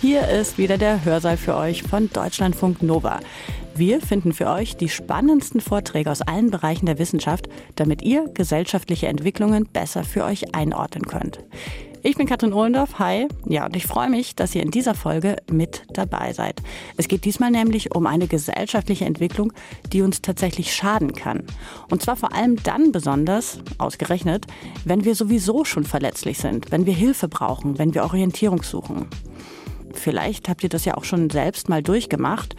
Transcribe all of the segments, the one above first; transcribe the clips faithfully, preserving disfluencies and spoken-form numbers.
Hier ist wieder der Hörsaal für euch von Deutschlandfunk Nova. Wir finden für euch die spannendsten Vorträge aus allen Bereichen der Wissenschaft, damit ihr gesellschaftliche Entwicklungen besser für euch einordnen könnt. Ich bin Katrin Ohlendorf, hi. Ja, und ich freue mich, dass ihr in dieser Folge mit dabei seid. Es geht diesmal nämlich um eine gesellschaftliche Entwicklung, die uns tatsächlich schaden kann. Und zwar vor allem dann besonders, ausgerechnet, wenn wir sowieso schon verletzlich sind, wenn wir Hilfe brauchen, wenn wir Orientierung suchen. Vielleicht habt ihr das ja auch schon selbst mal durchgemacht.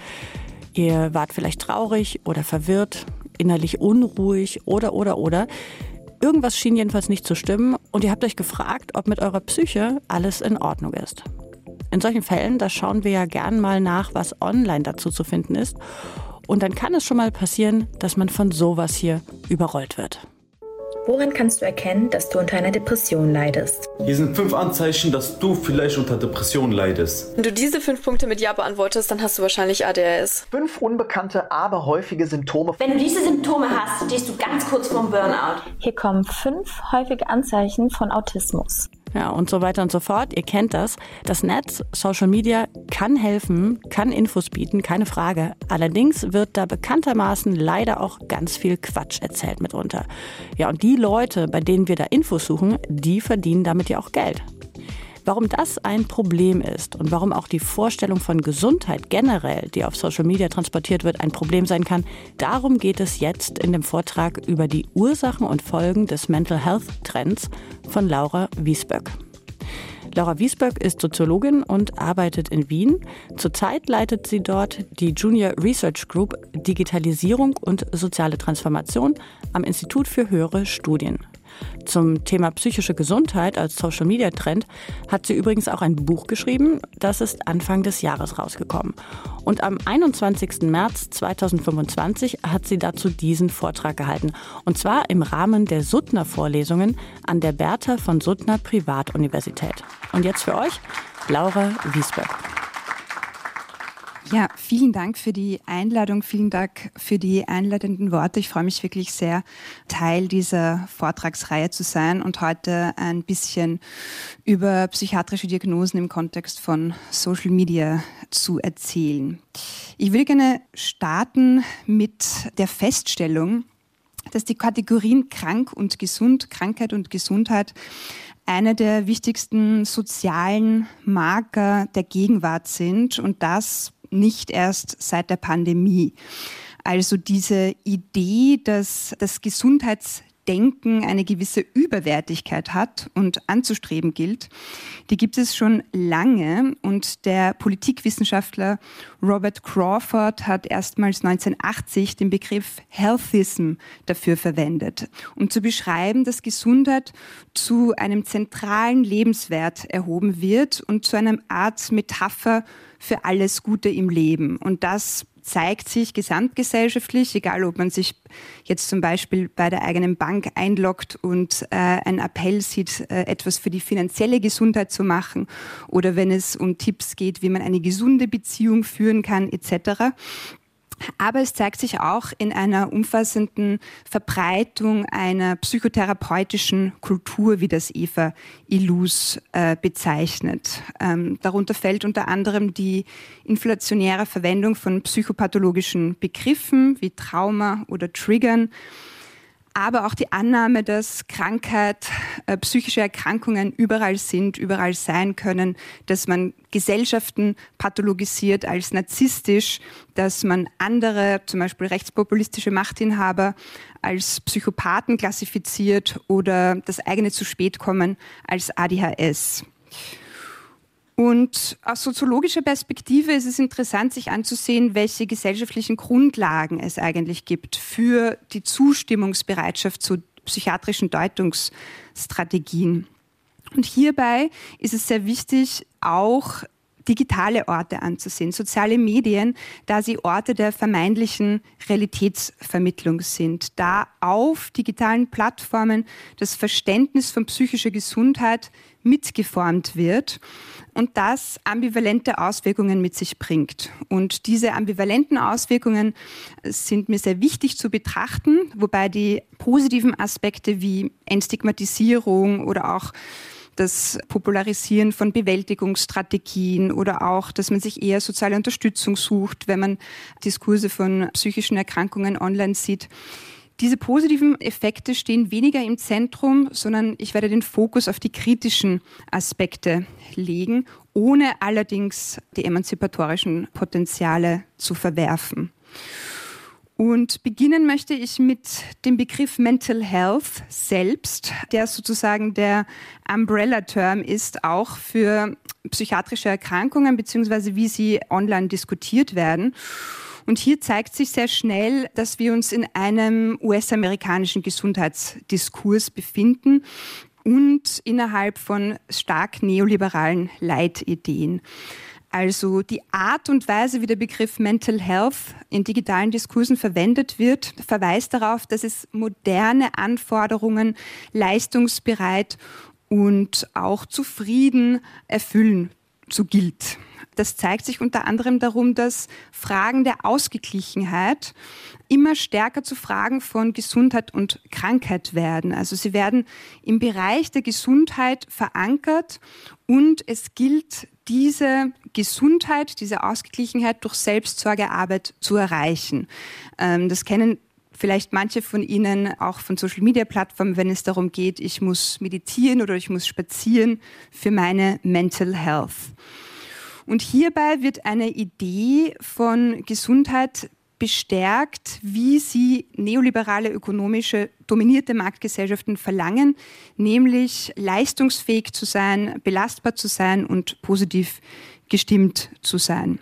Ihr wart vielleicht traurig oder verwirrt, innerlich unruhig oder, oder, oder. Irgendwas schien jedenfalls nicht zu stimmen und ihr habt euch gefragt, ob mit eurer Psyche alles in Ordnung ist. In solchen Fällen, da schauen wir ja gern mal nach, was online dazu zu finden ist. Und dann kann es schon mal passieren, dass man von sowas hier überrollt wird. Woran kannst du erkennen, dass du unter einer Depression leidest? Hier sind fünf Anzeichen, dass du vielleicht unter Depression leidest. Wenn du diese fünf Punkte mit Ja beantwortest, dann hast du wahrscheinlich A D H S. Fünf unbekannte, aber häufige Symptome. Wenn du diese Symptome hast, stehst du ganz kurz vorm Burnout. Hier kommen fünf häufige Anzeichen von Autismus. Ja, und so weiter und so fort. Ihr kennt das. Das Netz, Social Media kann helfen, kann Infos bieten, keine Frage. Allerdings wird da bekanntermaßen leider auch ganz viel Quatsch erzählt mitunter. Ja, und die Leute, bei denen wir da Infos suchen, die verdienen damit ja auch Geld. Warum das ein Problem ist und warum auch die Vorstellung von Gesundheit generell, die auf Social Media transportiert wird, ein Problem sein kann, darum geht es jetzt in dem Vortrag über die Ursachen und Folgen des Mental Health Trends von Laura Wiesböck. Laura Wiesböck ist Soziologin und arbeitet in Wien. Zurzeit leitet sie dort die Junior Research Group Digitalisierung und soziale Transformation am Institut für höhere Studien. Zum Thema psychische Gesundheit als Social-Media-Trend hat sie übrigens auch ein Buch geschrieben. Das ist Anfang des Jahres rausgekommen. Und am einundzwanzigsten März zweitausendfünfundzwanzig hat sie dazu diesen Vortrag gehalten. Und zwar im Rahmen der Suttner-Vorlesungen an der Bertha von Suttner Privatuniversität. Und jetzt für euch Laura Wiesböck. Ja, vielen Dank für die Einladung, vielen Dank für die einleitenden Worte. Ich freue mich wirklich sehr, Teil dieser Vortragsreihe zu sein und heute ein bisschen über psychiatrische Diagnosen im Kontext von Social Media zu erzählen. Ich will gerne starten mit der Feststellung, dass die Kategorien krank und gesund, Krankheit und Gesundheit eine der wichtigsten sozialen Marker der Gegenwart sind und das nicht erst seit der Pandemie. Also diese Idee, dass das Gesundheitsdenken eine gewisse Überwertigkeit hat und anzustreben gilt, die gibt es schon lange und der Politikwissenschaftler Robert Crawford hat erstmals neunzehnhundertachtzig den Begriff Healthism dafür verwendet, um zu beschreiben, dass Gesundheit zu einem zentralen Lebenswert erhoben wird und zu einer Art Metapher für alles Gute im Leben. Und das zeigt sich gesamtgesellschaftlich, egal ob man sich jetzt zum Beispiel bei der eigenen Bank einloggt und äh, einen Appell sieht, äh, etwas für die finanzielle Gesundheit zu machen oder wenn es um Tipps geht, wie man eine gesunde Beziehung führen kann et cetera. Aber es zeigt sich auch in einer umfassenden Verbreitung einer psychotherapeutischen Kultur, wie das Eva Illouz äh, bezeichnet. Ähm, darunter fällt unter anderem die inflationäre Verwendung von psychopathologischen Begriffen wie Trauma oder Triggern, aber auch die Annahme, dass Krankheit, äh, psychische Erkrankungen überall sind, überall sein können, dass man Gesellschaften pathologisiert als narzisstisch, dass man andere, zum Beispiel rechtspopulistische Machtinhaber, als Psychopathen klassifiziert oder das eigene zu spät kommen als A D H S. Und aus soziologischer Perspektive ist es interessant, sich anzusehen, welche gesellschaftlichen Grundlagen es eigentlich gibt für die Zustimmungsbereitschaft zu psychiatrischen Deutungsstrategien. Und hierbei ist es sehr wichtig, auch digitale Orte anzusehen, soziale Medien, da sie Orte der vermeintlichen Realitätsvermittlung sind, da auf digitalen Plattformen das Verständnis von psychischer Gesundheit mitgeformt wird und das ambivalente Auswirkungen mit sich bringt. Und diese ambivalenten Auswirkungen sind mir sehr wichtig zu betrachten, wobei die positiven Aspekte wie Entstigmatisierung oder auch das Popularisieren von Bewältigungsstrategien oder auch, dass man sich eher soziale Unterstützung sucht, wenn man Diskurse von psychischen Erkrankungen online sieht. Diese positiven Effekte stehen weniger im Zentrum, sondern ich werde den Fokus auf die kritischen Aspekte legen, ohne allerdings die emanzipatorischen Potenziale zu verwerfen. Und beginnen möchte ich mit dem Begriff Mental Health selbst, der sozusagen der Umbrella-Term ist, auch für psychiatrische Erkrankungen bzw. wie sie online diskutiert werden. Und hier zeigt sich sehr schnell, dass wir uns in einem U S-amerikanischen Gesundheitsdiskurs befinden und innerhalb von stark neoliberalen Leitideen. Also die Art und Weise, wie der Begriff Mental Health in digitalen Diskursen verwendet wird, verweist darauf, dass es moderne Anforderungen leistungsbereit und auch zufrieden erfüllen zu gilt. Das zeigt sich unter anderem darum, dass Fragen der Ausgeglichenheit immer stärker zu Fragen von Gesundheit und Krankheit werden. Also sie werden im Bereich der Gesundheit verankert und es gilt, diese Gesundheit, diese Ausgeglichenheit durch Selbstsorgearbeit zu erreichen. Das kennen vielleicht manche von Ihnen auch von Social-Media-Plattformen, wenn es darum geht, ich muss meditieren oder ich muss spazieren für meine Mental Health. Und hierbei wird eine Idee von Gesundheit bestärkt, wie sie neoliberale ökonomische dominierte Marktgesellschaften verlangen, nämlich leistungsfähig zu sein, belastbar zu sein und positiv gestimmt zu sein.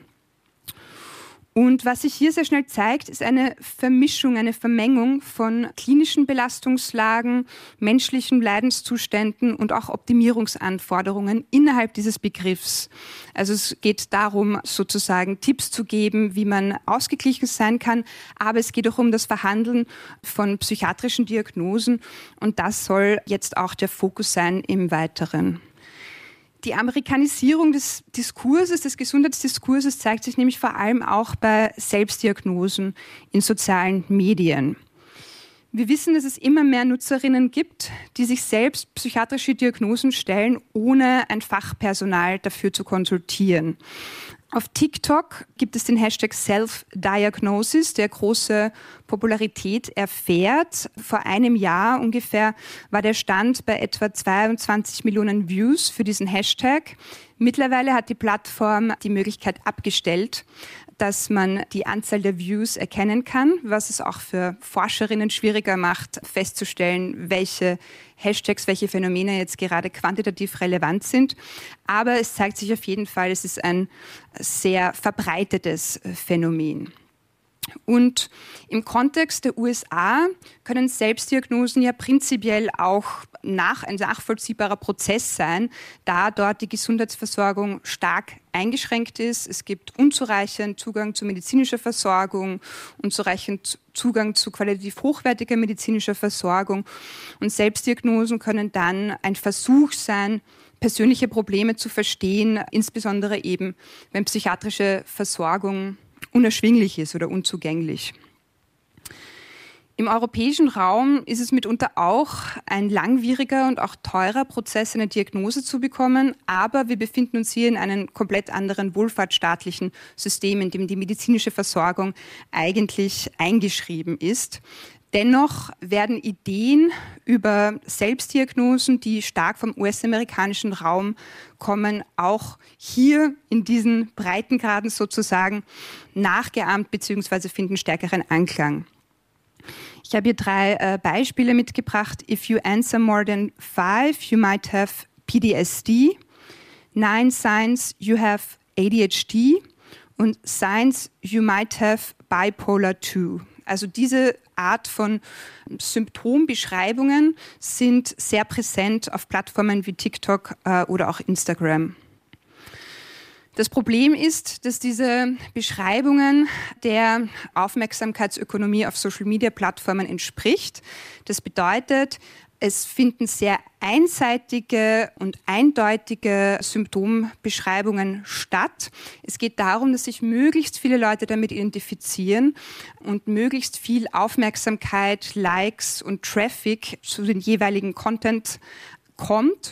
Und was sich hier sehr schnell zeigt, ist eine Vermischung, eine Vermengung von klinischen Belastungslagen, menschlichen Leidenszuständen und auch Optimierungsanforderungen innerhalb dieses Begriffs. Also es geht darum, sozusagen Tipps zu geben, wie man ausgeglichen sein kann, aber es geht auch um das Verhandeln von psychiatrischen Diagnosen und das soll jetzt auch der Fokus sein im Weiteren. Die Amerikanisierung des Diskurses, des Gesundheitsdiskurses zeigt sich nämlich vor allem auch bei Selbstdiagnosen in sozialen Medien. Wir wissen, dass es immer mehr Nutzerinnen gibt, die sich selbst psychiatrische Diagnosen stellen, ohne ein Fachpersonal dafür zu konsultieren. Auf TikTok gibt es den Hashtag Self-Diagnosis, der große Popularität erfährt. Vor einem Jahr ungefähr war der Stand bei etwa zweiundzwanzig Millionen Views für diesen Hashtag. Mittlerweile hat die Plattform die Möglichkeit abgestellt, dass man die Anzahl der Views erkennen kann, was es auch für Forscherinnen schwieriger macht, festzustellen, welche Hashtags, welche Phänomene jetzt gerade quantitativ relevant sind. Aber es zeigt sich auf jeden Fall, es ist ein sehr verbreitetes Phänomen. Und im Kontext der U S A können Selbstdiagnosen ja prinzipiell auch nach, ein nachvollziehbarer Prozess sein, da dort die Gesundheitsversorgung stark eingeschränkt ist. Es gibt unzureichend Zugang zu medizinischer Versorgung, unzureichend Zugang zu qualitativ hochwertiger medizinischer Versorgung. Und Selbstdiagnosen können dann ein Versuch sein, persönliche Probleme zu verstehen, insbesondere eben, wenn psychiatrische Versorgung unerschwinglich ist oder unzugänglich. Im europäischen Raum ist es mitunter auch ein langwieriger und auch teurer Prozess, eine Diagnose zu bekommen, aber wir befinden uns hier in einem komplett anderen wohlfahrtsstaatlichen System, in dem die medizinische Versorgung eigentlich eingeschrieben ist. Dennoch werden Ideen über Selbstdiagnosen, die stark vom U S-amerikanischen Raum kommen, auch hier in diesen Breitengraden sozusagen nachgeahmt bzw. finden stärkeren Anklang. Ich habe hier drei äh, Beispiele mitgebracht. If you answer more than five, you might have P T S D. Nine signs, you have A D H D. Und signs, you might have bipolar two. Also diese Art von Symptombeschreibungen sind sehr präsent auf Plattformen wie TikTok äh, oder auch Instagram. Das Problem ist, dass diese Beschreibungen der Aufmerksamkeitsökonomie auf Social-Media-Plattformen entspricht. Das bedeutet, es finden sehr einseitige und eindeutige Symptombeschreibungen statt. Es geht darum, dass sich möglichst viele Leute damit identifizieren und möglichst viel Aufmerksamkeit, Likes und Traffic zu den jeweiligen Content kommt.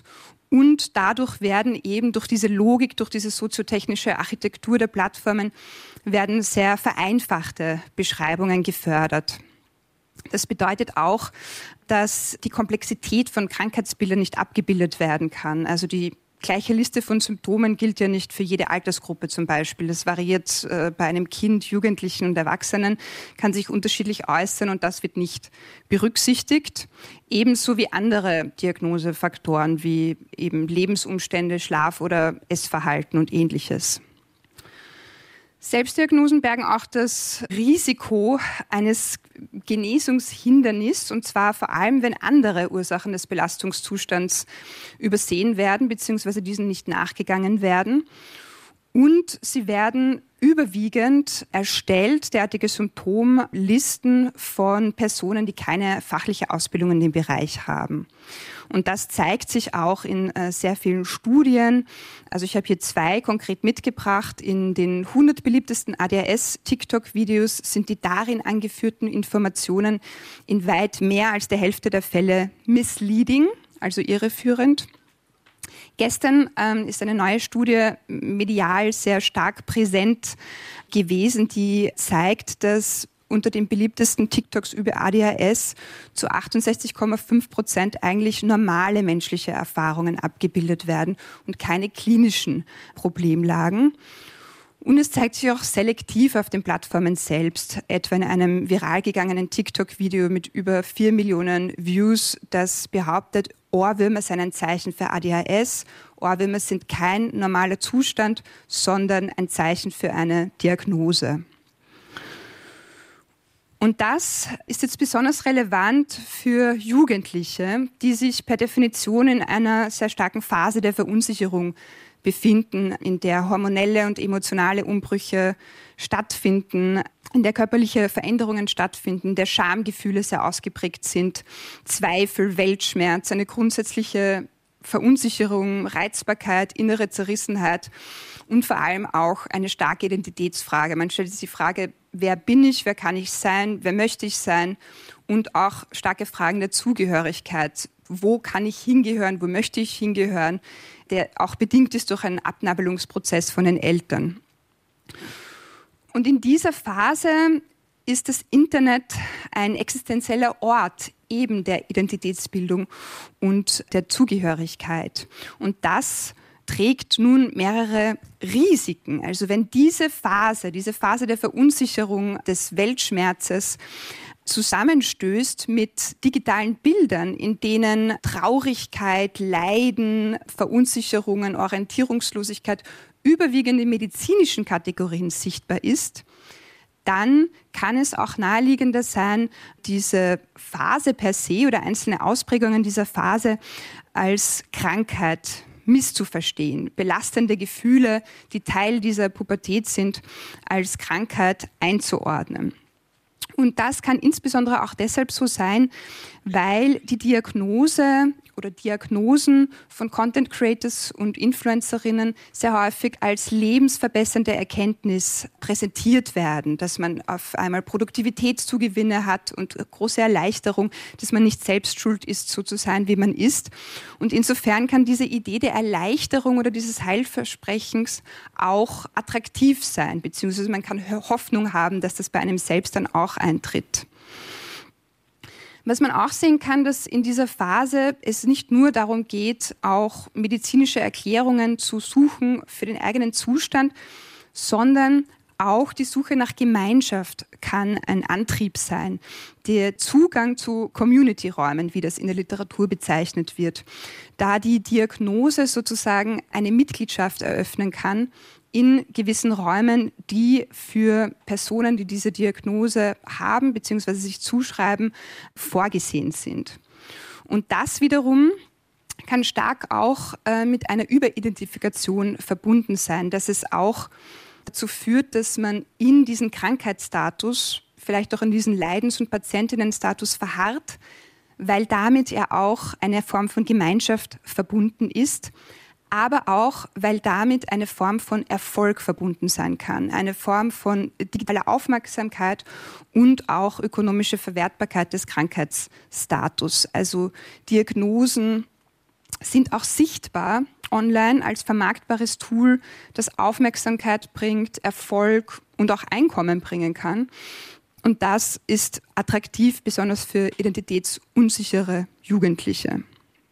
Und dadurch werden eben durch diese Logik, durch diese soziotechnische Architektur der Plattformen, werden sehr vereinfachte Beschreibungen gefördert. Das bedeutet auch, dass die Komplexität von Krankheitsbildern nicht abgebildet werden kann. Also die gleiche Liste von Symptomen gilt ja nicht für jede Altersgruppe zum Beispiel. Das variiert äh, bei einem Kind, Jugendlichen und Erwachsenen, kann sich unterschiedlich äußern und das wird nicht berücksichtigt. Ebenso wie andere Diagnosefaktoren wie eben Lebensumstände, Schlaf- oder Essverhalten und Ähnliches. Selbstdiagnosen bergen auch das Risiko eines Genesungshindernisses, und zwar vor allem, wenn andere Ursachen des Belastungszustands übersehen werden bzw. diesen nicht nachgegangen werden. Und sie werden überwiegend erstellt, derartige Symptomlisten von Personen, die keine fachliche Ausbildung in dem Bereich haben. Und das zeigt sich auch in äh, sehr vielen Studien. Also ich habe hier zwei konkret mitgebracht. In den hundert beliebtesten A D H S-TikTok-Videos sind die darin angeführten Informationen in weit mehr als der Hälfte der Fälle misleading, also irreführend. Gestern ähm, ist eine neue Studie medial sehr stark präsent gewesen, die zeigt, dass unter den beliebtesten TikToks über A D H S zu achtundsechzig Komma fünf Prozent eigentlich normale menschliche Erfahrungen abgebildet werden und keine klinischen Problemlagen. Und es zeigt sich auch selektiv auf den Plattformen selbst, etwa in einem viral gegangenen TikTok-Video mit über vier Millionen Views, das behauptet, Ohrwürmer seien ein Zeichen für A D H S. Ohrwürmer sind kein normaler Zustand, sondern ein Zeichen für eine Diagnose. Und das ist jetzt besonders relevant für Jugendliche, die sich per Definition in einer sehr starken Phase der Verunsicherung befinden, in der hormonelle und emotionale Umbrüche stattfinden, in der körperliche Veränderungen stattfinden, der Schamgefühle sehr ausgeprägt sind, Zweifel, Weltschmerz, eine grundsätzliche Verunsicherung, Reizbarkeit, innere Zerrissenheit und vor allem auch eine starke Identitätsfrage. Man stellt sich die Frage, wer bin ich, wer kann ich sein, wer möchte ich sein, und auch starke Fragen der Zugehörigkeit. Wo kann ich hingehören, wo möchte ich hingehören, der auch bedingt ist durch einen Abnabelungsprozess von den Eltern. Und in dieser Phase ist das Internet ein existenzieller Ort eben der Identitätsbildung und der Zugehörigkeit. Und das trägt nun mehrere Risiken. Also wenn diese Phase, diese Phase der Verunsicherung, des Weltschmerzes zusammenstößt mit digitalen Bildern, in denen Traurigkeit, Leiden, Verunsicherungen, Orientierungslosigkeit überwiegend in medizinischen Kategorien sichtbar ist, dann kann es auch naheliegender sein, diese Phase per se oder einzelne Ausprägungen dieser Phase als Krankheit misszuverstehen, belastende Gefühle, die Teil dieser Pubertät sind, als Krankheit einzuordnen. Und das kann insbesondere auch deshalb so sein, weil die Diagnose oder Diagnosen von Content Creators und Influencerinnen sehr häufig als lebensverbessernde Erkenntnis präsentiert werden, dass man auf einmal Produktivitätszugewinne hat und große Erleichterung, dass man nicht selbst schuld ist, so zu sein, wie man ist. Und insofern kann diese Idee der Erleichterung oder dieses Heilversprechens auch attraktiv sein, beziehungsweise man kann Hoffnung haben, dass das bei einem selbst dann auch eintritt. Was man auch sehen kann, dass in dieser Phase es nicht nur darum geht, auch medizinische Erklärungen zu suchen für den eigenen Zustand, sondern auch die Suche nach Gemeinschaft kann ein Antrieb sein. Der Zugang zu Community-Räumen, wie das in der Literatur bezeichnet wird, da die Diagnose sozusagen eine Mitgliedschaft eröffnen kann in gewissen Räumen, die für Personen, die diese Diagnose haben bzw. sich zuschreiben, vorgesehen sind. Und das wiederum kann stark auch äh, mit einer Überidentifikation verbunden sein, dass es auch dazu führt, dass man in diesen Krankheitsstatus, vielleicht auch in diesen Leidens- und Patientinnenstatus verharrt, weil damit ja auch eine Form von Gemeinschaft verbunden ist, aber auch, weil damit eine Form von Erfolg verbunden sein kann, eine Form von digitaler Aufmerksamkeit und auch ökonomische Verwertbarkeit des Krankheitsstatus. Also Diagnosen sind auch sichtbar online als vermarktbares Tool, das Aufmerksamkeit bringt, Erfolg und auch Einkommen bringen kann. Und das ist attraktiv, besonders für identitätsunsichere Jugendliche.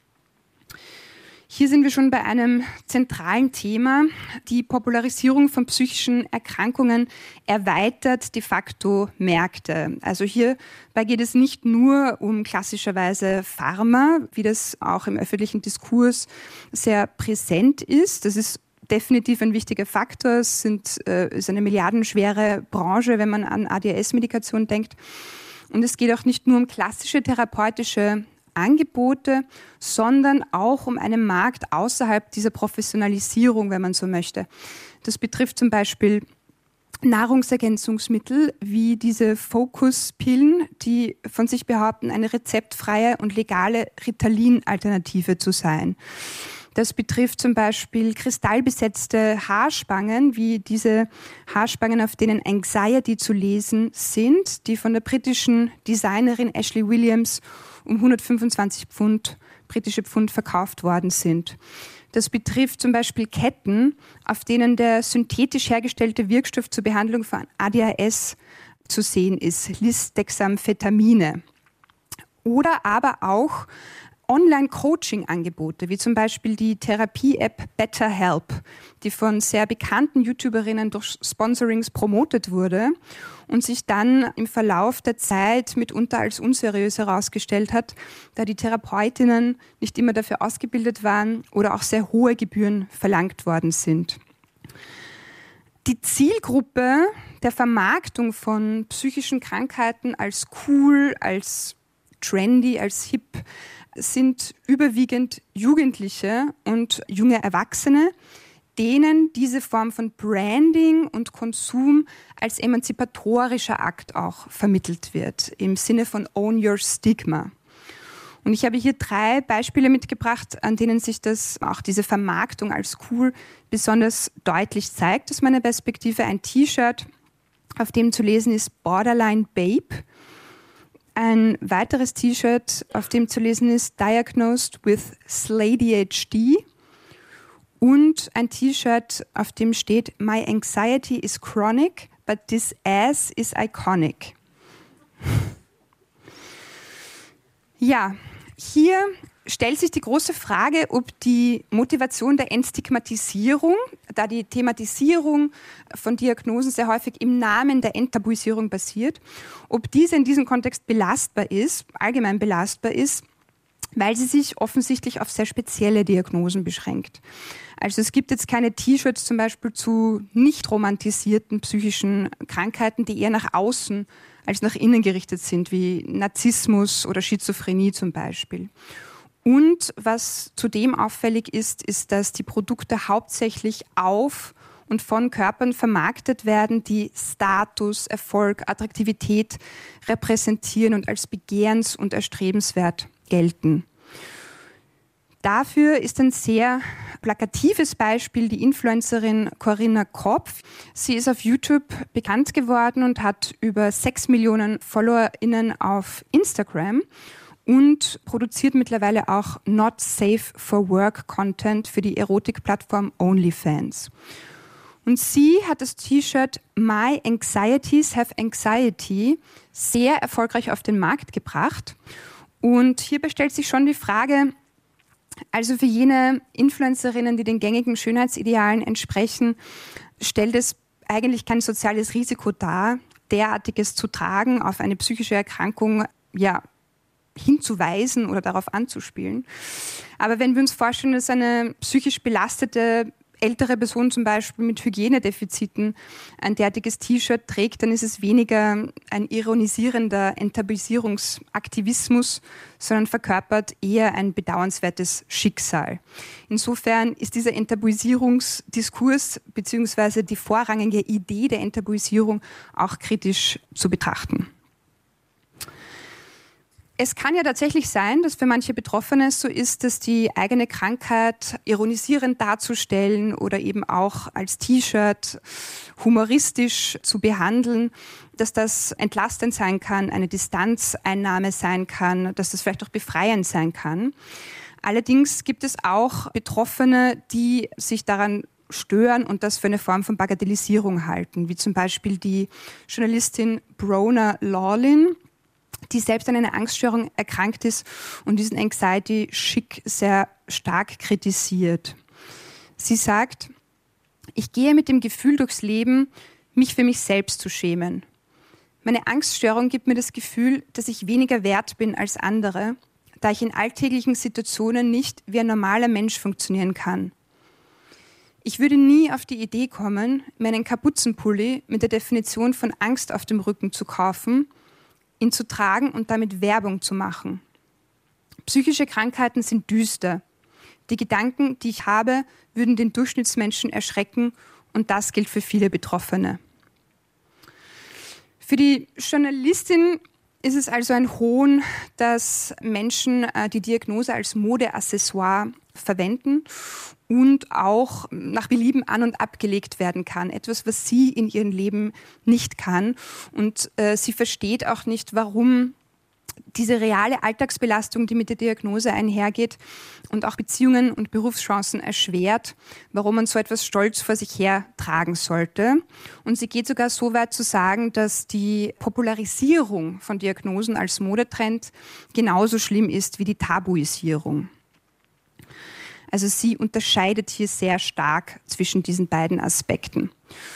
Hier sind wir schon bei einem zentralen Thema. Die Popularisierung von psychischen Erkrankungen erweitert de facto Märkte. Also hierbei geht es nicht nur um klassischerweise Pharma, wie das auch im öffentlichen Diskurs sehr präsent ist. Das ist definitiv ein wichtiger Faktor. Es sind, äh, ist eine milliardenschwere Branche, wenn man an A D H S-Medikation denkt. Und es geht auch nicht nur um klassische therapeutische Angebote, sondern auch um einen Markt außerhalb dieser Professionalisierung, wenn man so möchte. Das betrifft zum Beispiel Nahrungsergänzungsmittel wie diese Focus-Pillen, die von sich behaupten, eine rezeptfreie und legale Ritalin-Alternative zu sein. Das betrifft zum Beispiel kristallbesetzte Haarspangen, wie diese Haarspangen, auf denen Anxiety zu lesen sind, die von der britischen Designerin Ashley Williams um hundertfünfundzwanzig Pfund, britische Pfund verkauft worden sind. Das betrifft zum Beispiel Ketten, auf denen der synthetisch hergestellte Wirkstoff zur Behandlung von A D H S zu sehen ist, Lisdexamphetamine. Oder aber auch Online-Coaching-Angebote, wie zum Beispiel die Therapie-App BetterHelp, die von sehr bekannten YouTuberinnen durch Sponsorings promotet wurde und sich dann im Verlauf der Zeit mitunter als unseriös herausgestellt hat, da die Therapeutinnen nicht immer dafür ausgebildet waren oder auch sehr hohe Gebühren verlangt worden sind. Die Zielgruppe der Vermarktung von psychischen Krankheiten als cool, als trendy, als hip sind überwiegend Jugendliche und junge Erwachsene, denen diese Form von Branding und Konsum als emanzipatorischer Akt auch vermittelt wird, im Sinne von Own Your Stigma. Und ich habe hier drei Beispiele mitgebracht, an denen sich das, auch diese Vermarktung als cool besonders deutlich zeigt aus meiner Perspektive. Ein T-Shirt, auf dem zu lesen ist Borderline Babe. Ein weiteres T-Shirt, auf dem zu lesen ist Diagnosed with S L A D H D. Und ein T-Shirt, auf dem steht My anxiety is chronic, but this ass is iconic. Ja, hier stellt sich die große Frage, ob die Motivation der Entstigmatisierung, da die Thematisierung von Diagnosen sehr häufig im Namen der Enttabuisierung basiert, ob diese in diesem Kontext belastbar ist, allgemein belastbar ist, weil sie sich offensichtlich auf sehr spezielle Diagnosen beschränkt. Also es gibt jetzt keine T-Shirts zum Beispiel zu nicht romantisierten psychischen Krankheiten, die eher nach außen als nach innen gerichtet sind, wie Narzissmus oder Schizophrenie zum Beispiel. Und was zudem auffällig ist, ist, dass die Produkte hauptsächlich auf und von Körpern vermarktet werden, die Status, Erfolg, Attraktivität repräsentieren und als begehrens- und erstrebenswert gelten. Dafür ist ein sehr plakatives Beispiel die Influencerin Corinna Kopf. Sie ist auf YouTube bekannt geworden und hat über sechs Millionen FollowerInnen auf Instagram und produziert mittlerweile auch Not Safe for Work Content für die Erotikplattform OnlyFans. Und sie hat das T-Shirt My Anxieties Have Anxiety sehr erfolgreich auf den Markt gebracht. Und hierbei stellt sich schon die Frage, also für jene Influencerinnen, die den gängigen Schönheitsidealen entsprechen, stellt es eigentlich kein soziales Risiko dar, derartiges zu tragen, auf eine psychische Erkrankung, ja, hinzuweisen oder darauf anzuspielen. Aber wenn wir uns vorstellen, dass eine psychisch belastete ältere Person zum Beispiel mit Hygienedefiziten ein derartiges T-Shirt trägt, dann ist es weniger ein ironisierender Enttabuisierungsaktivismus, sondern verkörpert eher ein bedauernswertes Schicksal. Insofern ist dieser Enttabuisierungsdiskurs bzw. die vorrangige Idee der Enttabuisierung auch kritisch zu betrachten. Es kann ja tatsächlich sein, dass für manche Betroffene es so ist, dass die eigene Krankheit ironisierend darzustellen oder eben auch als T-Shirt humoristisch zu behandeln, dass das entlastend sein kann, eine Distanzeinnahme sein kann, dass das vielleicht auch befreiend sein kann. Allerdings gibt es auch Betroffene, die sich daran stören und das für eine Form von Bagatellisierung halten, wie zum Beispiel die Journalistin Brona Lawlin, die selbst an einer Angststörung erkrankt ist und diesen Anxiety-Schick sehr stark kritisiert. Sie sagt, ich gehe mit dem Gefühl durchs Leben, mich für mich selbst zu schämen. Meine Angststörung gibt mir das Gefühl, dass ich weniger wert bin als andere, da ich in alltäglichen Situationen nicht wie ein normaler Mensch funktionieren kann. Ich würde nie auf die Idee kommen, mir einen Kapuzenpulli mit der Definition von Angst auf dem Rücken zu kaufen, ihn zu tragen und damit Werbung zu machen. Psychische Krankheiten sind düster. Die Gedanken, die ich habe, würden den Durchschnittsmenschen erschrecken und das gilt für viele Betroffene. Für die Journalistin ist es also ein Hohn, dass Menschen die Diagnose als Modeaccessoire verwenden und auch nach Belieben an- und abgelegt werden kann. Etwas, was sie in ihrem Leben nicht kann. Und äh, sie versteht auch nicht, warum diese reale Alltagsbelastung, die mit der Diagnose einhergeht und auch Beziehungen und Berufschancen erschwert, warum man so etwas stolz vor sich her tragen sollte. Und sie geht sogar so weit zu sagen, dass die Popularisierung von Diagnosen als Modetrend genauso schlimm ist wie die Tabuisierung. Also sie unterscheidet hier sehr stark zwischen diesen beiden Aspekten.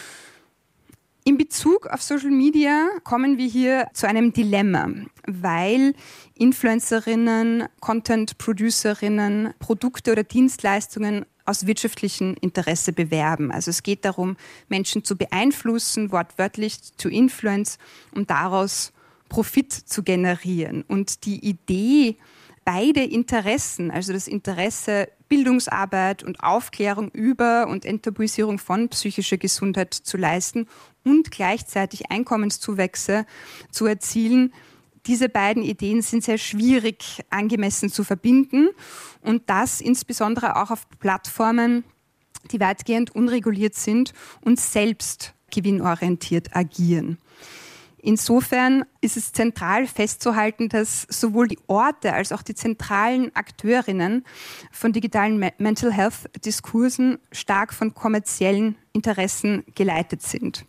In Bezug auf Social Media kommen wir hier zu einem Dilemma, weil Influencerinnen, Content-Producerinnen Produkte oder Dienstleistungen aus wirtschaftlichem Interesse bewerben. Also es geht darum, Menschen zu beeinflussen, wortwörtlich to influence, um daraus Profit zu generieren. Und die Idee, beide Interessen, also das Interesse Bildungsarbeit und Aufklärung über und Enttabuisierung von psychischer Gesundheit zu leisten und gleichzeitig Einkommenszuwächse zu erzielen. Diese beiden Ideen sind sehr schwierig angemessen zu verbinden und das insbesondere auch auf Plattformen, die weitgehend unreguliert sind und selbst gewinnorientiert agieren. Insofern ist es zentral festzuhalten, dass sowohl die Orte als auch die zentralen Akteurinnen von digitalen Mental Health Diskursen stark von kommerziellen Interessen geleitet sind.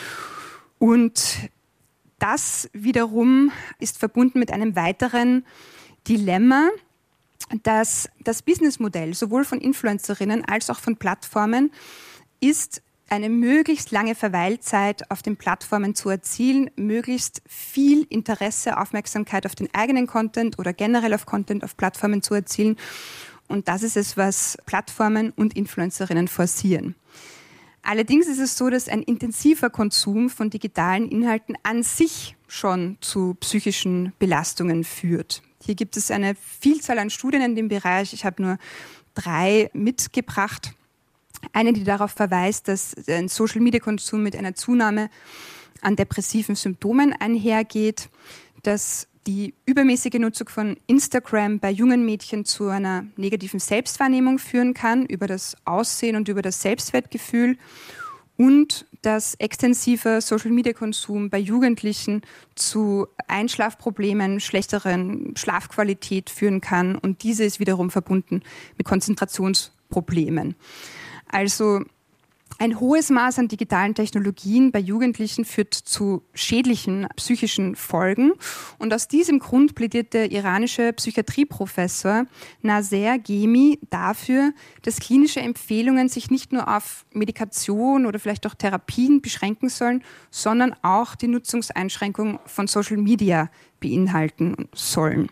Und das wiederum ist verbunden mit einem weiteren Dilemma, dass das Businessmodell sowohl von Influencerinnen als auch von Plattformen ist, eine möglichst lange Verweilzeit auf den Plattformen zu erzielen, möglichst viel Interesse, Aufmerksamkeit auf den eigenen Content oder generell auf Content auf Plattformen zu erzielen. Und das ist es, was Plattformen und Influencerinnen forcieren. Allerdings ist es so, dass ein intensiver Konsum von digitalen Inhalten an sich schon zu psychischen Belastungen führt. Hier gibt es eine Vielzahl an Studien in dem Bereich. Ich habe nur drei mitgebracht. Eine, die darauf verweist, dass ein Social-Media-Konsum mit einer Zunahme an depressiven Symptomen einhergeht, dass die übermäßige Nutzung von Instagram bei jungen Mädchen zu einer negativen Selbstwahrnehmung führen kann, über das Aussehen und über das Selbstwertgefühl und dass extensiver Social-Media-Konsum bei Jugendlichen zu Einschlafproblemen, schlechteren Schlafqualität führen kann und diese ist wiederum verbunden mit Konzentrationsproblemen. Also ein hohes Maß an digitalen Technologien bei Jugendlichen führt zu schädlichen psychischen Folgen. Und aus diesem Grund plädiert der iranische Psychiatrieprofessor Naser Gemi dafür, dass klinische Empfehlungen sich nicht nur auf Medikation oder vielleicht auch Therapien beschränken sollen, sondern auch die Nutzungseinschränkung von Social Media beinhalten sollen.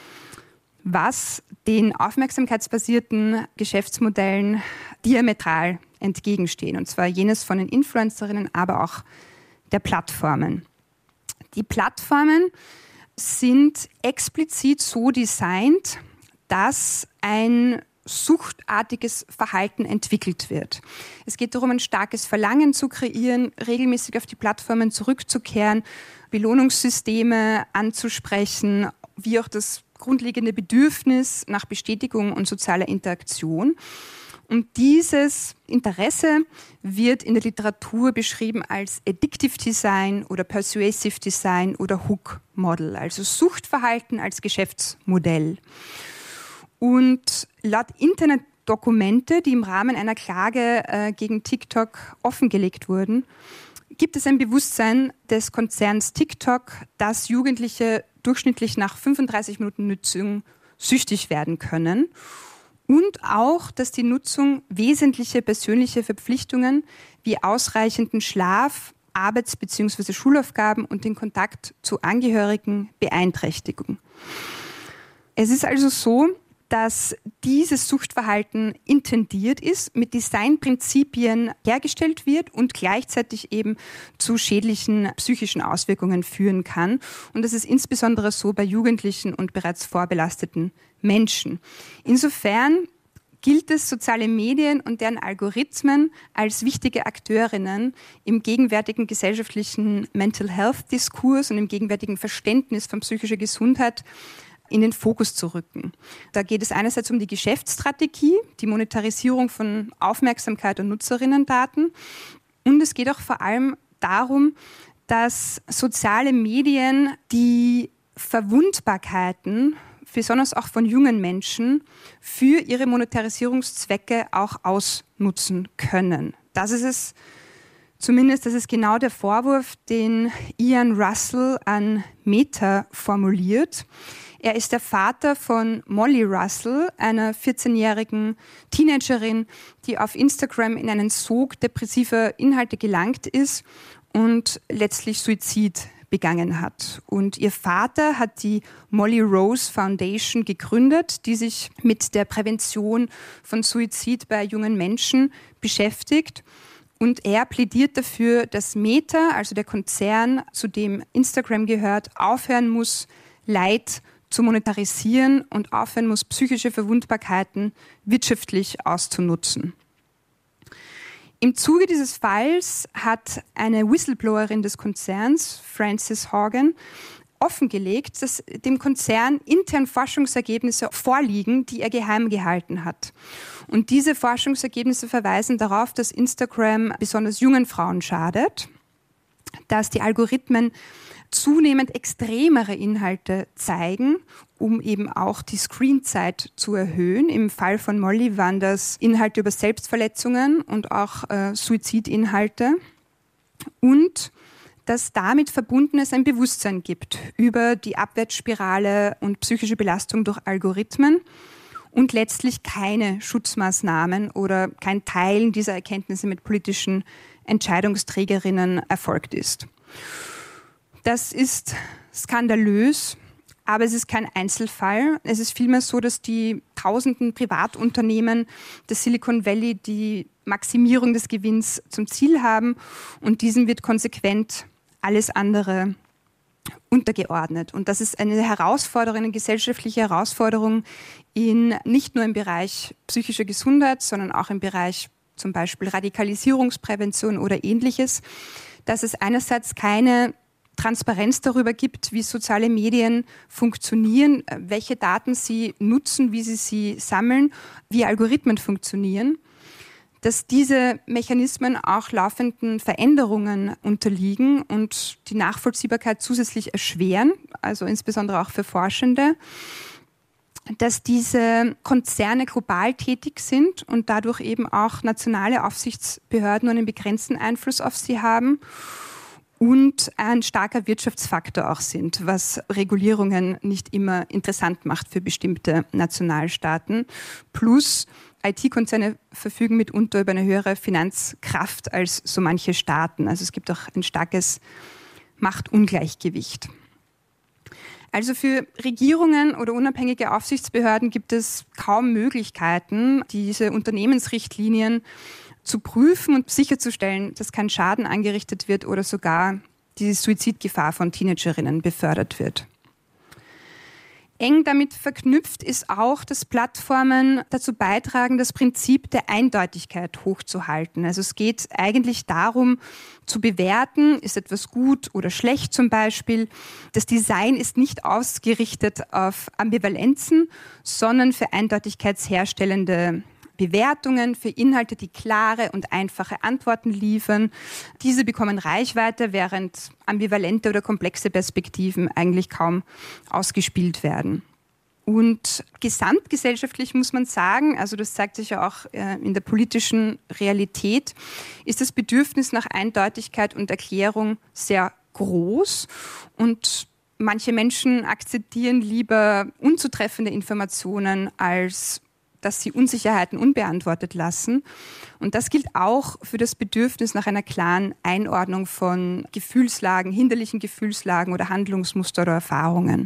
Was den aufmerksamkeitsbasierten Geschäftsmodellen diametral entgegenstehen, und zwar jenes von den Influencerinnen, aber auch der Plattformen. Die Plattformen sind explizit so designt, dass ein suchtartiges Verhalten entwickelt wird. Es geht darum, ein starkes Verlangen zu kreieren, regelmäßig auf die Plattformen zurückzukehren, Belohnungssysteme anzusprechen, wie auch das grundlegende Bedürfnis nach Bestätigung und sozialer Interaktion. Und dieses Interesse wird in der Literatur beschrieben als Addictive Design oder Persuasive Design oder Hook Model, also Suchtverhalten als Geschäftsmodell. Und laut Internetdokumente, die im Rahmen einer Klage äh, gegen TikTok offengelegt wurden, gibt es ein Bewusstsein des Konzerns TikTok, dass Jugendliche durchschnittlich nach fünfunddreißig Minuten Nutzung süchtig werden können und auch, dass die Nutzung wesentliche persönliche Verpflichtungen wie ausreichenden Schlaf, Arbeits- bzw. Schulaufgaben und den Kontakt zu Angehörigen beeinträchtigen. Es ist also so, dass dieses Suchtverhalten intendiert ist, mit Designprinzipien hergestellt wird und gleichzeitig eben zu schädlichen psychischen Auswirkungen führen kann. Und das ist insbesondere so bei Jugendlichen und bereits vorbelasteten Menschen. Insofern gilt es, soziale Medien und deren Algorithmen als wichtige Akteurinnen im gegenwärtigen gesellschaftlichen Mental Health Diskurs und im gegenwärtigen Verständnis von psychischer Gesundheit in den Fokus zu rücken. Da geht es einerseits um die Geschäftsstrategie, die Monetarisierung von Aufmerksamkeit und Nutzerinnendaten. Und es geht auch vor allem darum, dass soziale Medien die Verwundbarkeiten, besonders auch von jungen Menschen, für ihre Monetarisierungszwecke auch ausnutzen können. Das ist es zumindest, das ist genau der Vorwurf, den Ian Russell an Meta formuliert. Er ist der Vater von Molly Russell, einer vierzehnjährigen Teenagerin, die auf Instagram in einen Sog depressiver Inhalte gelangt ist und letztlich Suizid begangen hat. Und ihr Vater hat die Molly Rose Foundation gegründet, die sich mit der Prävention von Suizid bei jungen Menschen beschäftigt. Und er plädiert dafür, dass Meta, also der Konzern, zu dem Instagram gehört, aufhören muss, Leid zu monetarisieren und aufhören muss, psychische Verwundbarkeiten wirtschaftlich auszunutzen. Im Zuge dieses Falls hat eine Whistleblowerin des Konzerns, Frances Haugen, offengelegt, dass dem Konzern intern Forschungsergebnisse vorliegen, die er geheim gehalten hat. Und diese Forschungsergebnisse verweisen darauf, dass Instagram besonders jungen Frauen schadet, dass die Algorithmen zunehmend extremere Inhalte zeigen, um eben auch die Screenzeit zu erhöhen. Im Fall von Molly waren das Inhalte über Selbstverletzungen und auch äh, Suizidinhalte. Und dass damit verbunden es ein Bewusstsein gibt über die Abwärtsspirale und psychische Belastung durch Algorithmen und letztlich keine Schutzmaßnahmen oder kein Teilen dieser Erkenntnisse mit politischen Entscheidungsträgerinnen erfolgt ist. Das ist skandalös, aber es ist kein Einzelfall. Es ist vielmehr so, dass die tausenden Privatunternehmen des Silicon Valley die Maximierung des Gewinns zum Ziel haben und diesem wird konsequent alles andere untergeordnet. Und das ist eine Herausforderung, eine gesellschaftliche Herausforderung in, nicht nur im Bereich psychischer Gesundheit, sondern auch im Bereich zum Beispiel Radikalisierungsprävention oder Ähnliches, dass es einerseits keine Transparenz darüber gibt, wie soziale Medien funktionieren, welche Daten sie nutzen, wie sie sie sammeln, wie Algorithmen funktionieren, dass diese Mechanismen auch laufenden Veränderungen unterliegen und die Nachvollziehbarkeit zusätzlich erschweren, also insbesondere auch für Forschende, dass diese Konzerne global tätig sind und dadurch eben auch nationale Aufsichtsbehörden nur einen begrenzten Einfluss auf sie haben und ein starker Wirtschaftsfaktor auch sind, was Regulierungen nicht immer interessant macht für bestimmte Nationalstaaten. Plus I T-Konzerne verfügen mitunter über eine höhere Finanzkraft als so manche Staaten. Also es gibt auch ein starkes Machtungleichgewicht. Also für Regierungen oder unabhängige Aufsichtsbehörden gibt es kaum Möglichkeiten, diese Unternehmensrichtlinien zu prüfen und sicherzustellen, dass kein Schaden angerichtet wird oder sogar die Suizidgefahr von Teenagerinnen befördert wird. Eng damit verknüpft ist auch, dass Plattformen dazu beitragen, das Prinzip der Eindeutigkeit hochzuhalten. Also es geht eigentlich darum, zu bewerten, ist etwas gut oder schlecht zum Beispiel. Das Design ist nicht ausgerichtet auf Ambivalenzen, sondern für eindeutigkeitsherstellende Bewertungen, für Inhalte, die klare und einfache Antworten liefern. Diese bekommen Reichweite, während ambivalente oder komplexe Perspektiven eigentlich kaum ausgespielt werden. Und gesamtgesellschaftlich muss man sagen, also das zeigt sich ja auch in der politischen Realität, ist das Bedürfnis nach Eindeutigkeit und Erklärung sehr groß und manche Menschen akzeptieren lieber unzutreffende Informationen, als dass sie Unsicherheiten unbeantwortet lassen. Und das gilt auch für das Bedürfnis nach einer klaren Einordnung von Gefühlslagen, hinderlichen Gefühlslagen oder Handlungsmuster oder Erfahrungen.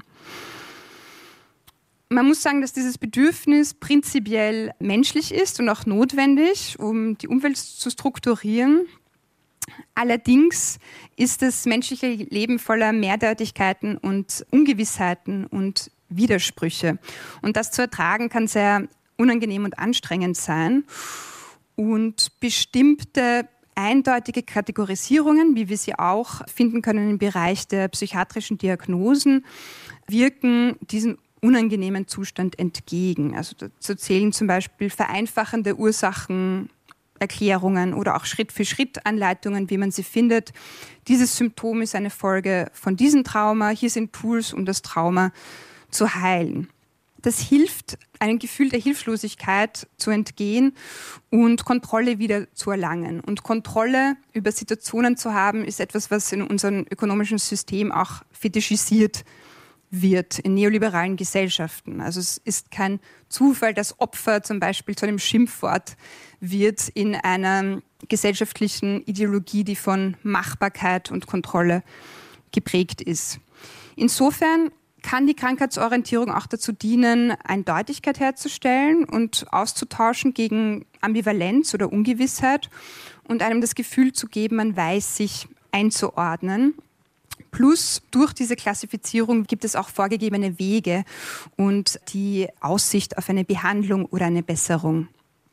Man muss sagen, dass dieses Bedürfnis prinzipiell menschlich ist und auch notwendig, um die Umwelt zu strukturieren. Allerdings ist das menschliche Leben voller Mehrdeutigkeiten und Ungewissheiten und Widersprüche. Und das zu ertragen kann sehr unangenehm und anstrengend sein. Und bestimmte eindeutige Kategorisierungen, wie wir sie auch finden können im Bereich der psychiatrischen Diagnosen, wirken diesen unangenehmen Zustand entgegen. Also dazu zählen zum Beispiel vereinfachende Ursachenerklärungen oder auch Schritt-für-Schritt-Anleitungen, wie man sie findet. Dieses Symptom ist eine Folge von diesem Trauma. Hier sind Tools, um das Trauma zu heilen. Das hilft, einem Gefühl der Hilflosigkeit zu entgehen und Kontrolle wieder zu erlangen. Und Kontrolle über Situationen zu haben, ist etwas, was in unserem ökonomischen System auch fetischisiert wird in neoliberalen Gesellschaften. Also es ist kein Zufall, dass Opfer zum Beispiel zu einem Schimpfwort wird in einer gesellschaftlichen Ideologie, die von Machbarkeit und Kontrolle geprägt ist. Insofern kann die Krankheitsorientierung auch dazu dienen, Eindeutigkeit herzustellen und auszutauschen gegen Ambivalenz oder Ungewissheit und einem das Gefühl zu geben, man weiß sich einzuordnen. Plus, durch diese Klassifizierung gibt es auch vorgegebene Wege und die Aussicht auf eine Behandlung oder eine Besserung.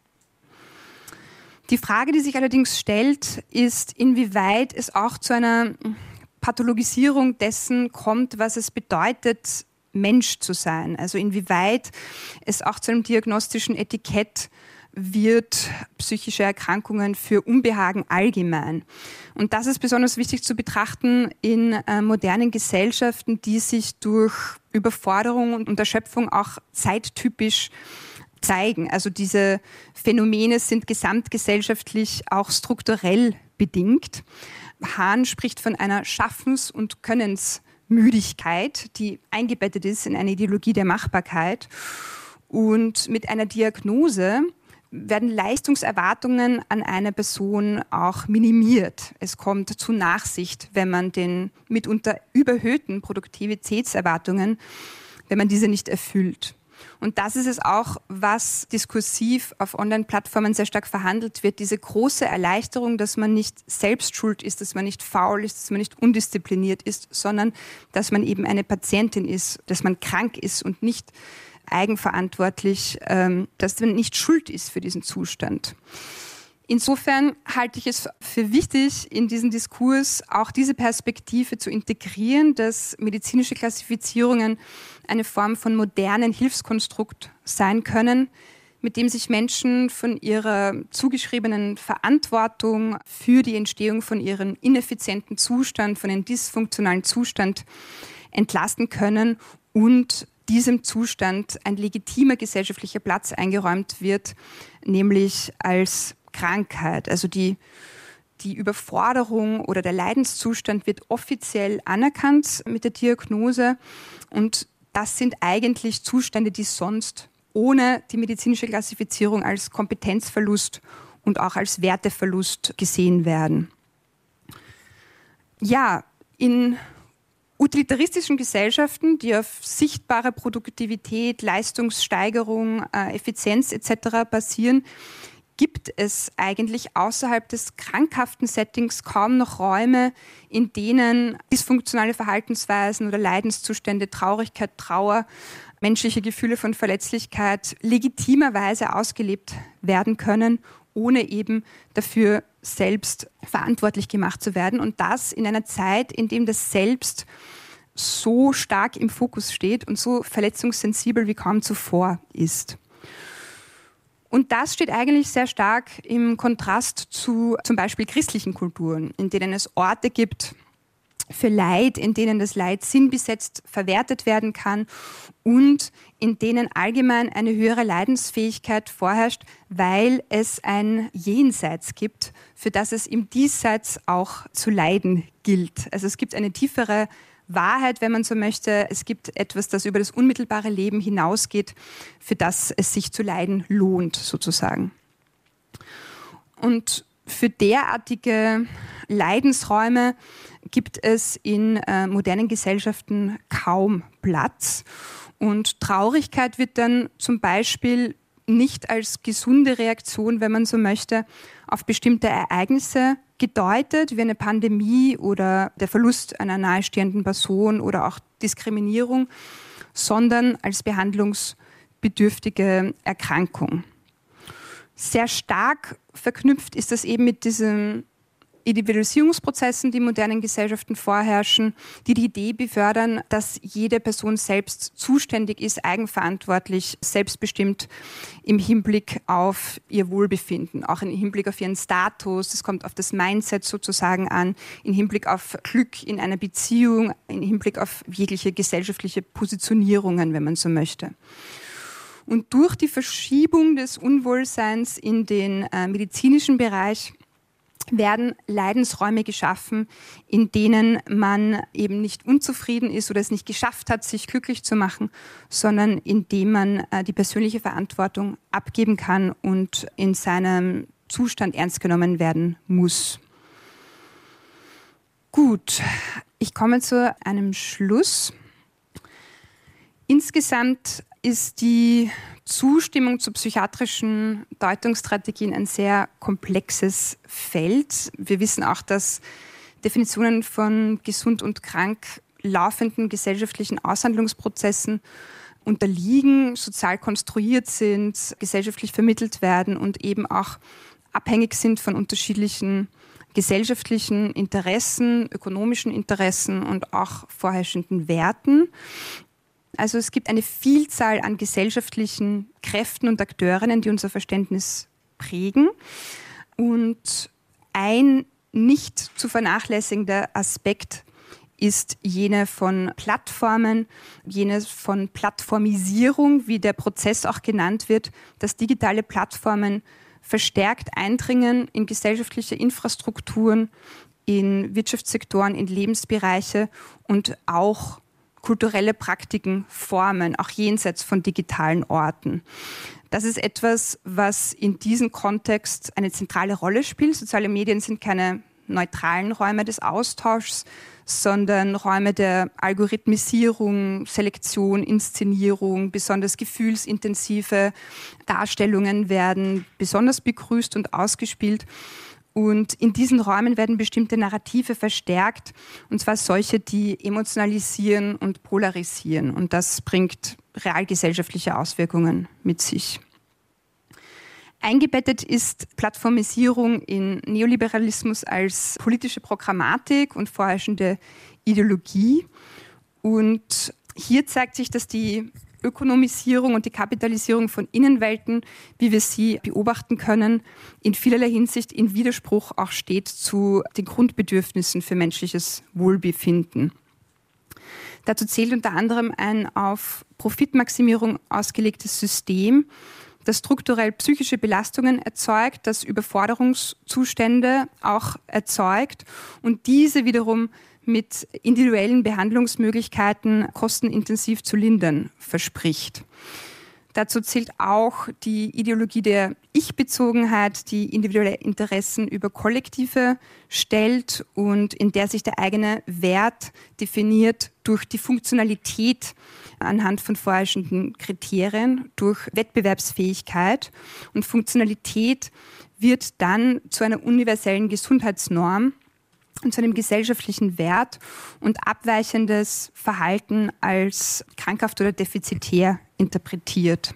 Die Frage, die sich allerdings stellt, ist, inwieweit es auch zu einer Pathologisierung dessen kommt, was es bedeutet, Mensch zu sein. Also inwieweit es auch zu einem diagnostischen Etikett wird, psychische Erkrankungen für Unbehagen allgemein. Und das ist besonders wichtig zu betrachten in äh, modernen Gesellschaften, die sich durch Überforderung und Erschöpfung auch zeittypisch zeigen. Also diese Phänomene sind gesamtgesellschaftlich auch strukturell bedingt. Hahn spricht von einer Schaffens- und Könnensmüdigkeit, die eingebettet ist in eine Ideologie der Machbarkeit. Und mit einer Diagnose werden Leistungserwartungen an eine Person auch minimiert. Es kommt zu Nachsicht, wenn man den mitunter überhöhten Produktivitätserwartungen, wenn man diese nicht erfüllt. Und das ist es auch, was diskursiv auf Online-Plattformen sehr stark verhandelt wird, diese große Erleichterung, dass man nicht selbst schuld ist, dass man nicht faul ist, dass man nicht undiszipliniert ist, sondern dass man eben eine Patientin ist, dass man krank ist und nicht eigenverantwortlich, ähm, dass man nicht schuld ist für diesen Zustand. Insofern halte ich es für wichtig, in diesen Diskurs auch diese Perspektive zu integrieren, dass medizinische Klassifizierungen eine Form von modernen Hilfskonstrukt sein können, mit dem sich Menschen von ihrer zugeschriebenen Verantwortung für die Entstehung von ihrem ineffizienten Zustand, von einem dysfunktionalen Zustand entlasten können und diesem Zustand ein legitimer gesellschaftlicher Platz eingeräumt wird, nämlich als Krankheit. Also die, die Überforderung oder der Leidenszustand wird offiziell anerkannt mit der Diagnose und das sind eigentlich Zustände, die sonst ohne die medizinische Klassifizierung als Kompetenzverlust und auch als Werteverlust gesehen werden. Ja, in utilitaristischen Gesellschaften, die auf sichtbare Produktivität, Leistungssteigerung, äh, Effizienz et cetera basieren, gibt es eigentlich außerhalb des krankhaften Settings kaum noch Räume, in denen dysfunktionale Verhaltensweisen oder Leidenszustände, Traurigkeit, Trauer, menschliche Gefühle von Verletzlichkeit legitimerweise ausgelebt werden können, ohne eben dafür selbst verantwortlich gemacht zu werden. Und das in einer Zeit, in der das Selbst so stark im Fokus steht und so verletzungssensibel wie kaum zuvor ist. Und das steht eigentlich sehr stark im Kontrast zu zum Beispiel christlichen Kulturen, in denen es Orte gibt, für Leid, in denen das Leid sinnbesetzt verwertet werden kann und in denen allgemein eine höhere Leidensfähigkeit vorherrscht, weil es ein Jenseits gibt, für das es im Diesseits auch zu leiden gilt. Also es gibt eine tiefere Wahrheit, wenn man so möchte. Es gibt etwas, das über das unmittelbare Leben hinausgeht, für das es sich zu leiden lohnt, sozusagen. Und für derartige Leidensräume gibt es in äh, modernen Gesellschaften kaum Platz. Und Traurigkeit wird dann zum Beispiel nicht als gesunde Reaktion, wenn man so möchte, auf bestimmte Ereignisse gedeutet, wie eine Pandemie oder der Verlust einer nahestehenden Person oder auch Diskriminierung, sondern als behandlungsbedürftige Erkrankung. Sehr stark verknüpft ist das eben mit diesen Individualisierungsprozessen, die in modernen Gesellschaften vorherrschen, die die Idee befördern, dass jede Person selbst zuständig ist, eigenverantwortlich, selbstbestimmt im Hinblick auf ihr Wohlbefinden, auch im Hinblick auf ihren Status, es kommt auf das Mindset sozusagen an, im Hinblick auf Glück in einer Beziehung, im Hinblick auf jegliche gesellschaftliche Positionierungen, wenn man so möchte. Und durch die Verschiebung des Unwohlseins in den äh, medizinischen Bereich werden Leidensräume geschaffen, in denen man eben nicht unzufrieden ist oder es nicht geschafft hat, sich glücklich zu machen, sondern in dem man äh, die persönliche Verantwortung abgeben kann und in seinem Zustand ernst genommen werden muss. Gut, ich komme zu einem Schluss. Insgesamt ist die Zustimmung zu psychiatrischen Deutungsstrategien ein sehr komplexes Feld. Wir wissen auch, dass Definitionen von gesund und krank laufenden gesellschaftlichen Aushandlungsprozessen unterliegen, sozial konstruiert sind, gesellschaftlich vermittelt werden und eben auch abhängig sind von unterschiedlichen gesellschaftlichen Interessen, ökonomischen Interessen und auch vorherrschenden Werten. Also es gibt eine Vielzahl an gesellschaftlichen Kräften und Akteurinnen, die unser Verständnis prägen. Und ein nicht zu vernachlässigender Aspekt ist jene von Plattformen, jene von Plattformisierung, wie der Prozess auch genannt wird, dass digitale Plattformen verstärkt eindringen in gesellschaftliche Infrastrukturen, in Wirtschaftssektoren, in Lebensbereiche und auch kulturelle Praktiken formen, auch jenseits von digitalen Orten. Das ist etwas, was in diesem Kontext eine zentrale Rolle spielt. Soziale Medien sind keine neutralen Räume des Austauschs, sondern Räume der Algorithmisierung, Selektion, Inszenierung, besonders gefühlsintensive Darstellungen werden besonders begrüßt und ausgespielt. Und in diesen Räumen werden bestimmte Narrative verstärkt, und zwar solche, die emotionalisieren und polarisieren. Und das bringt realgesellschaftliche Auswirkungen mit sich. Eingebettet ist Plattformisierung in Neoliberalismus als politische Programmatik und vorherrschende Ideologie. Und hier zeigt sich, dass die Ökonomisierung und die Kapitalisierung von Innenwelten, wie wir sie beobachten können, in vielerlei Hinsicht in Widerspruch auch steht zu den Grundbedürfnissen für menschliches Wohlbefinden. Dazu zählt unter anderem ein auf Profitmaximierung ausgelegtes System, das strukturell psychische Belastungen erzeugt, das Überforderungszustände auch erzeugt und diese wiederum mit individuellen Behandlungsmöglichkeiten kostenintensiv zu lindern verspricht. Dazu zählt auch die Ideologie der Ich-Bezogenheit, die individuelle Interessen über Kollektive stellt und in der sich der eigene Wert definiert durch die Funktionalität anhand von vorherrschenden Kriterien, durch Wettbewerbsfähigkeit. Und Funktionalität wird dann zu einer universellen Gesundheitsnorm und zu einem gesellschaftlichen Wert und abweichendes Verhalten als krankhaft oder defizitär interpretiert.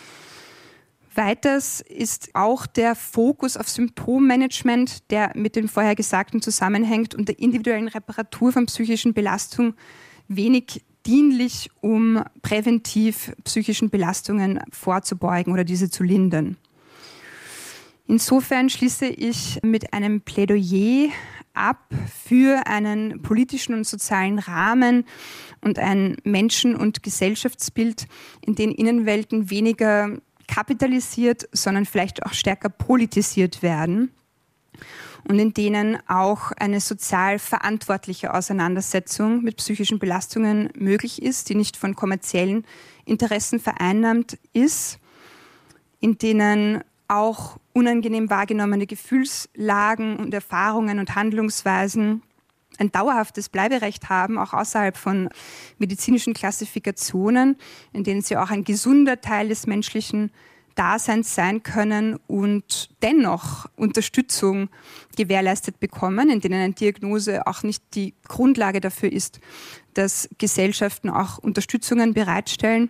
Weiters ist auch der Fokus auf Symptommanagement, der mit dem vorher Gesagten zusammenhängt und der individuellen Reparatur von psychischen Belastungen wenig dienlich, um präventiv psychischen Belastungen vorzubeugen oder diese zu lindern. Insofern schließe ich mit einem Plädoyer ab für einen politischen und sozialen Rahmen und ein Menschen- und Gesellschaftsbild, in den Innenwelten weniger kapitalisiert, sondern vielleicht auch stärker politisiert werden und in denen auch eine sozial verantwortliche Auseinandersetzung mit psychischen Belastungen möglich ist, die nicht von kommerziellen Interessen vereinnahmt ist, in denen auch unangenehm wahrgenommene Gefühlslagen und Erfahrungen und Handlungsweisen ein dauerhaftes Bleiberecht haben, auch außerhalb von medizinischen Klassifikationen, in denen sie auch ein gesunder Teil des menschlichen Daseins sein können und dennoch Unterstützung gewährleistet bekommen, in denen eine Diagnose auch nicht die Grundlage dafür ist, dass Gesellschaften auch Unterstützungen bereitstellen.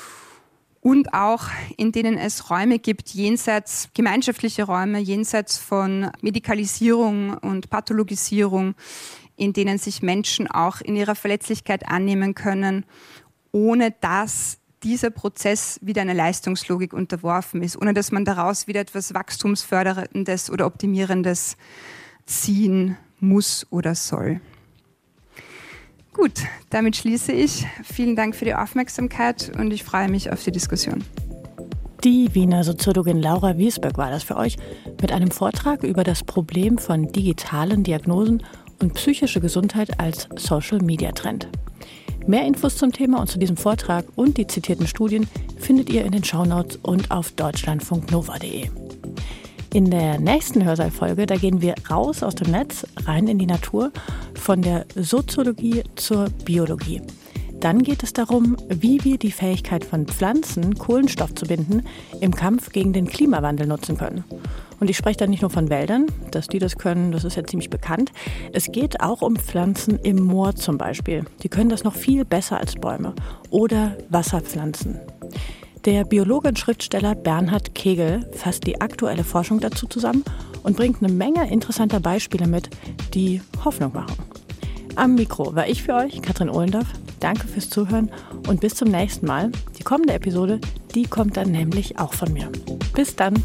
Und auch in denen es Räume gibt, jenseits, gemeinschaftliche Räume, jenseits von Medikalisierung und Pathologisierung, in denen sich Menschen auch in ihrer Verletzlichkeit annehmen können, ohne dass dieser Prozess wieder einer Leistungslogik unterworfen ist, ohne dass man daraus wieder etwas Wachstumsförderndes oder Optimierendes ziehen muss oder soll. Gut, damit schließe ich. Vielen Dank für die Aufmerksamkeit und ich freue mich auf die Diskussion. Die Wiener Soziologin Laura Wiesberg war das für euch mit einem Vortrag über das Problem von digitalen Diagnosen und psychische Gesundheit als Social-Media-Trend. Mehr Infos zum Thema und zu diesem Vortrag und die zitierten Studien findet ihr in den Shownotes und auf deutschlandfunk nova punkt de. In der nächsten Hörsaalfolge, da gehen wir raus aus dem Netz, rein in die Natur, von der Soziologie zur Biologie. Dann geht es darum, wie wir die Fähigkeit von Pflanzen, Kohlenstoff zu binden, im Kampf gegen den Klimawandel nutzen können. Und ich spreche da nicht nur von Wäldern, dass die das können, das ist ja ziemlich bekannt. Es geht auch um Pflanzen im Moor zum Beispiel. Die können das noch viel besser als Bäume. Oder Wasserpflanzen. Der Biologe und Schriftsteller Bernhard Kegel fasst die aktuelle Forschung dazu zusammen und bringt eine Menge interessanter Beispiele mit, die Hoffnung machen. Am Mikro war ich für euch, Katrin Ohlendorf. Danke fürs Zuhören und bis zum nächsten Mal. Die kommende Episode, die kommt dann nämlich auch von mir. Bis dann.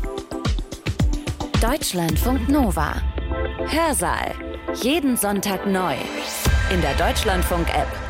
Deutschlandfunk Nova. Hörsaal. Jeden Sonntag neu. In der Deutschlandfunk-App.